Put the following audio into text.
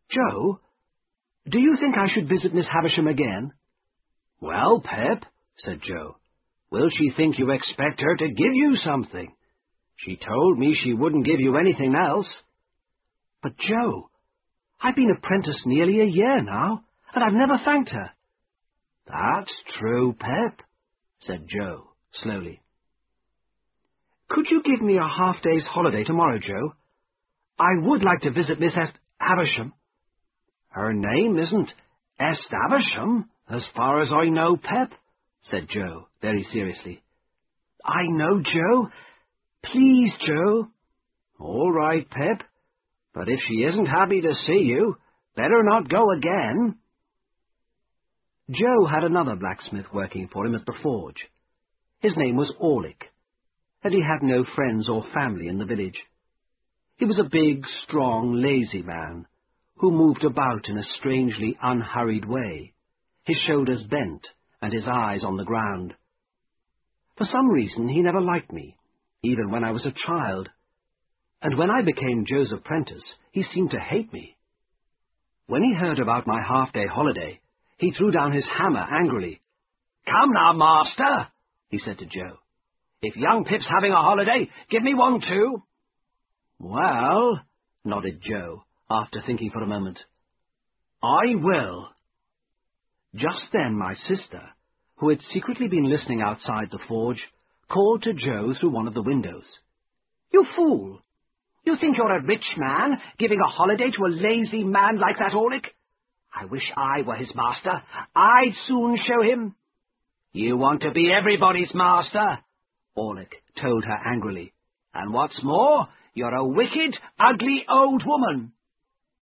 Joe, do you think I should visit Miss Havisham again?" "Well, Pip," said Joe, "will she think you expect her to give you something? She told me she wouldn't give you anything else." "But, Joe, I've been apprenticed nearly a year now, and I've never thanked her." "That's true, Pip," said Joe, slowly. "Could you give me a half-day's holiday tomorrow, Joe? I would like to visit Miss Havisham." "Her name isn't Havisham, as far as I know, Pip," said Joe, very seriously. "I know, Joe. Please, Joe." "All right, Pip, but if she isn't happy to see you, better not go again." Joe had another blacksmith working for him at the forge. His name was Orlick, and he had no friends or family in the village. He was a big, strong, lazy man, who moved about in a strangely unhurried way, his shoulders bent and his eyes on the ground. For some reason he never liked me, even when I was a child, and when I became Joe's apprentice he seemed to hate me. When he heard about my half-day holiday, he threw down his hammer angrily. "Come now, master," he said to Joe. "If young Pip's having a holiday, give me one too." "Well," nodded Joe, after thinking for a moment, "I will." Just then my sister, who had secretly been listening outside the forge, called to Joe through one of the windows. "You fool! You think you're a rich man, giving a holiday to a lazy man like that Orlick? I wish I were his master. I'd soon show him." "You want to be everybody's master," Orlick told her angrily. "And what's more, you're a wicked, ugly old woman."